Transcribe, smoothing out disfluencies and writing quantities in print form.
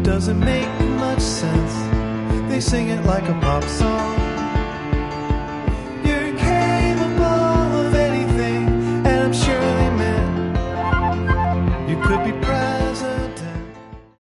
doesn't make much sense. They sing it like a pop song.